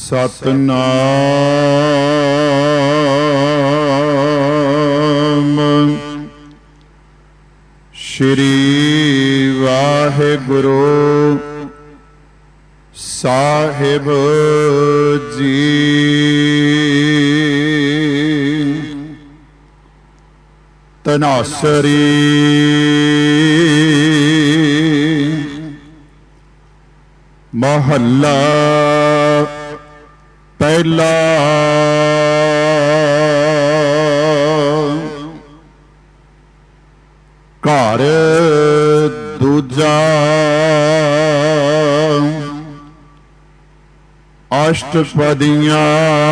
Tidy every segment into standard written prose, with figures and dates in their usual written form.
ਸਤਨਾਮ ਸ਼੍ਰੀ ਵਾਹਿਗੁਰੂ ਸਾਹਿਬ ਜੀ। ਤਨਾਸਰੀ ਮਹੱਲਾ ਪਹਿਲਾ। ਘਰ ਦੂਜਾ ਅਸ਼ਟਪਦੀਆਂ।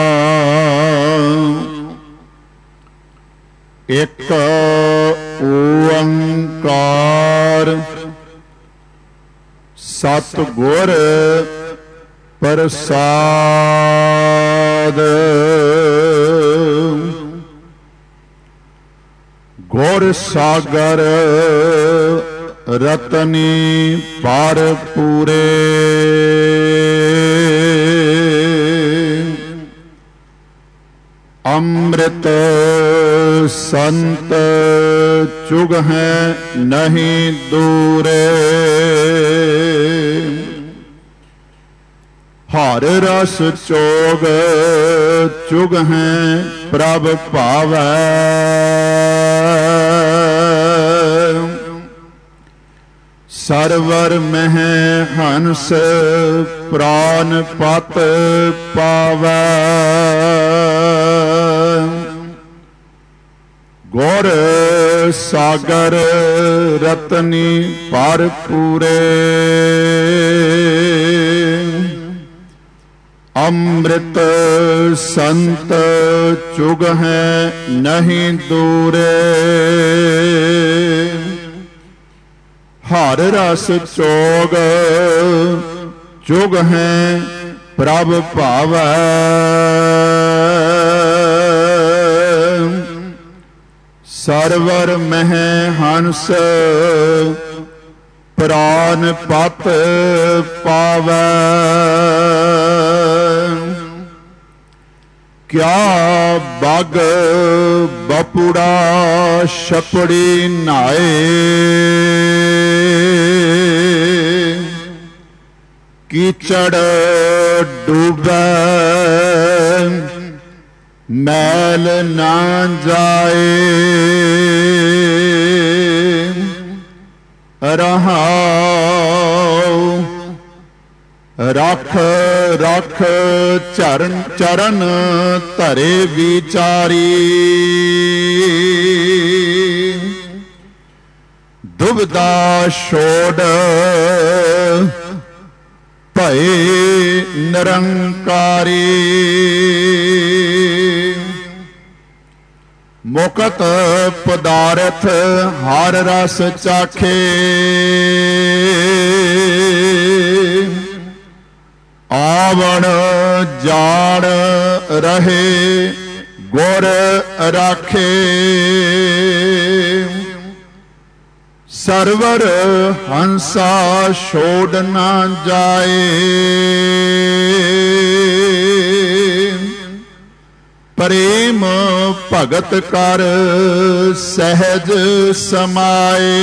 ਇੱਕ ਓੰਕਾਰ ਸਤਿਗੁਰ ਪ੍ਰਸਾਦ। ਗੁਰ ਸਾਗਰ ਰਤਨੀ ਪਰ ਪੂਰੇ। ਅੰਮ੍ਰਿਤ ਸੰਤ ਚੁਗਹਿ ਨਹੀਂ ਦੂਰੇ। ਹਰ ਰਸ ਚੋਗ ਚੁਗਹਿ ਪ੍ਰਭ ਭਾਵੈ। ਸਰਵਰ ਮਹਿ ਹੰਸ ਪ੍ਰਾਨ ਪਤ ਪਾਵੈ। ਗੁਰ ਸਾਗਰ ਰਤਨੀ ਪਰ ਪੂਰੇ। ਅੰਮ੍ਰਿਤ ਸੰਤ ਚੁਗਹਿ ਨਹੀਂ ਦੂਰੇ। ਹਰ ਰਸ ਚੋਗ ਚੁਗਹਿ ਪ੍ਰਭ ਭਾਵੈ। ਸਰਵਰ ਮਹਿ ਹੰਸ ਪ੍ਰਾਨ ਪਤ ਪਾਵੈ। ਕਿਆ ਬਗ ਬਪੁੜਾ ਛਪੜੀ ਨਾਏ। ਕੀਚੜ ਡੂਬੈ ਮੈਲ ਨਾ ਜਾਏ। ਰਹਾਉ ਰਖ ਰਖ ਚਰਨ ਚਰਨ ਧਰੇ ਵਿਚਾਰੀ। ਦੁਬਿਧਾ ਛੋੜ ਭਏ ਨਿਰੰਕਾਰੀ। ਮੁਕਤ ਪਦਾਰਥ ਹਰ ਰਸ ਚਾਖੇ। ਆਵਣ ਜਾਣ ਰਹੇ ਗੁਰ ਰਾਖੇ। ਸਰਵਰ ਹੰਸਾ ਛੋੜ ਨਾ ਜਾਏ। ਪ੍ਰੇਮ ਭਗਤ ਕਰ ਸਹਿਜ ਸਮਾਏ।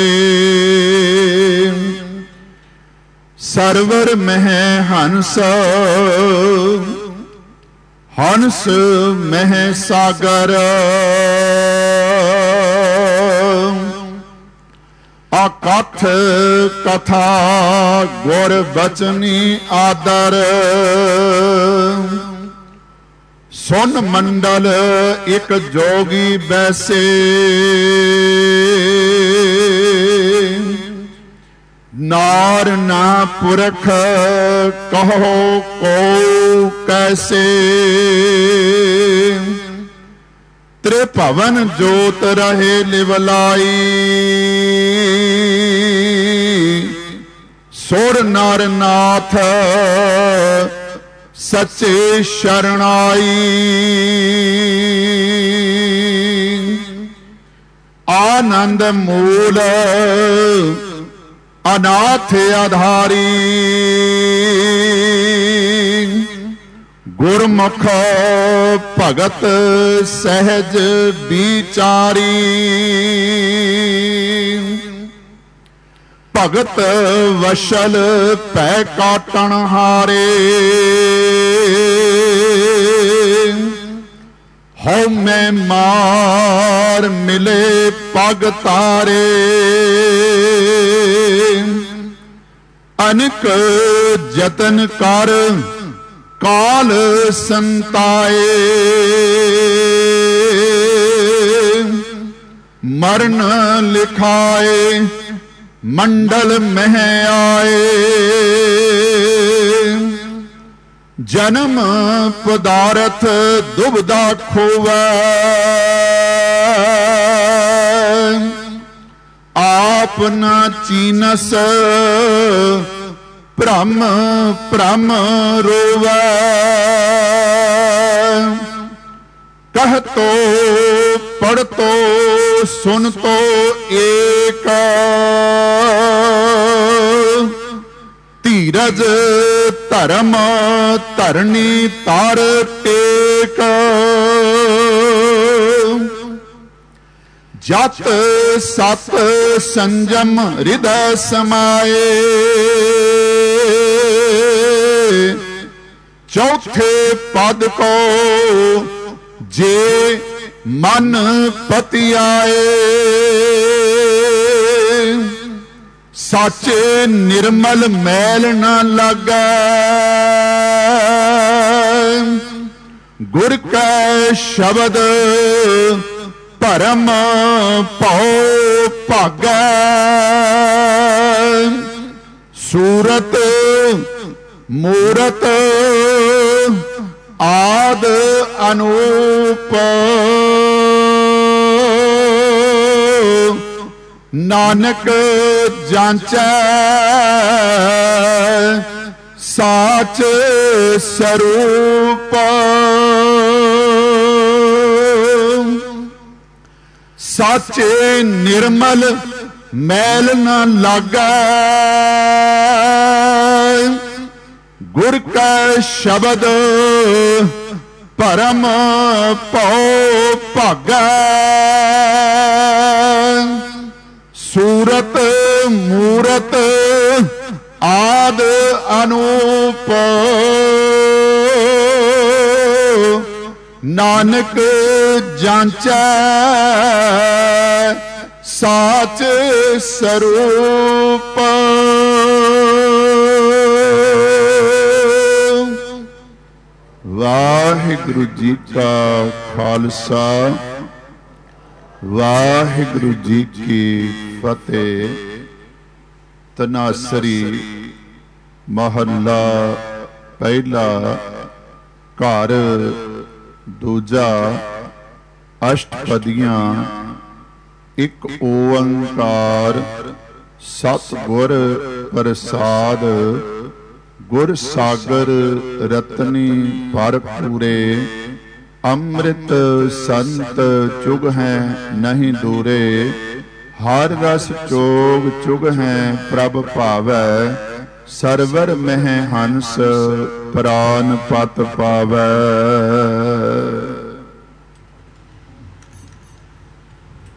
ਸਰਵਰ ਮਹਿ ਹੰਸ ਹੰਸ ਮਹਿ ਸਾਗਰ। ਅਕਥ ਕਥਾ ਗੁਰ ਬਚਨੀ ਆਦਰ। ਸੁਨ ਮੰਡਲ ਇੱਕ ਜੋਗੀ ਬੈਸੇ। ਨਾਰ ਨਾ ਪੁਰਖ ਕਹੋ ਕੋ ਕੈਸੇ। ਤ੍ਰਿਭਵਨ ਜੋਤ ਰਹੇ ਲਿਵਲਾਈ। ਸੁਰ ਨਰ ਨਾਥ ਸੱਚੇ ਸ਼ਰਣਾਈ। ਆਨੰਦ ਮੂਲ ਅਨਾਥ ਆਧਾਰੀ। ਗੁਰਮੁਖ ਭਗਤ ਸਹਿਜ ਵਿਚਾਰੀ। ਭਗਤ ਵਸ਼ਲ ਪੈ ਕਾਟਣ ਹਾਰੇ। ਹਉ ਮੈਂ ਮਾਰ ਮਿਲੇ ਪਗ ਤਾਰੇ। ਅਨਕ ਜਤਨ ਕਰ ਕਾਲ ਸੰਤਾਏ। ਮਰਨ ਲਿਖਾਏ ਮੰਡਲ ਮਹਿ ਆਏ। ਜਨਮ ਪਦਾਰਥ ਦੁਬਦਾ ਖੋਵੈ। ਆਪ ਨਾ ਚੀਨਸ ਭ੍ਰਮ ਭ੍ਰਮ ਰੋਵੈ। ਕਹਤੋ ਪੜਤੋ ਸੁਨਤੋ ਏਕ। ਧੀਰਜ ਧਰਮ ਧਰਨੀ ਤਰ ਟੇਕ। ਜਤ ਸਤ ਸੰਜਮ ਹਿਰਦੈ ਸਮਾਏ। ਚੌਥੇ ਪਦ ਕੋ ਜੇ ਮਨ ਪਤਿ ਆਏ। ਸਾਚੇ ਨਿਰਮਲ ਮੈਲ ਨਾ ਲਾਗੈ। ਗੁਰ ਕੈ ਸ਼ਬਦ ਭਰਮ ਭਉ ਭਾਗੈ। ਸੂਰਤ ਮੂਰਤ ਆਦ ਅਨੂਪ। ਨਾਨਕ ਜਾਂਚੈ ਸਾਚ ਸਰੂਪ। ਸਾਚੇ ਨਿਰਮਲ ਮੈਲ ਨਾ ਲਾਗੈ। ਗੁਰ ਕੈ ਸ਼ਬਦ ਭਰਮ ਭਉ ਭਾਗੈ। ਸੂਰਤ ਮੂਰਤ ਆਦ ਅਨੂਪ। ਨਾਨਕ ਜਾਂਚੈ ਸਾਚ ਸਰੂਪ। ਵਾਹਿਗੁਰੂ ਜੀ ਕਾ ਖਾਲਸਾ ਵਾਹਿਗੁਰੂ ਜੀ ਕੀ ਫਤਿਹ। ਤਨਾਸਰੀ ਮਹੱਲਾ ਪਹਿਲਾ। ਘਰ ਦੂਜਾ। ਅਸ਼ਟਪਦੀਆਂ। ਇੱਕ ਓੰਕਾਰ ਸਤਿਗੁਰ ਪ੍ਰਸਾਦ। ਗੁਰ ਸਾਗਰ ਰਤਨੀ ਭਰਪੂਰੇ। ਅੰਮ੍ਰਿਤ ਸੰਤ ਚੁਗ ਹੈ ਨਹੀਂ ਦੂਰੇ। ਹਰ ਰਸ ਚੋਗ ਚੁਗ ਹੈ ਪ੍ਰਭ ਭਾਵੈ। ਸਰਵਰ ਮਹਿ ਹੰਸ ਪ੍ਰਾਨ ਪਤ ਪਾਵੈ।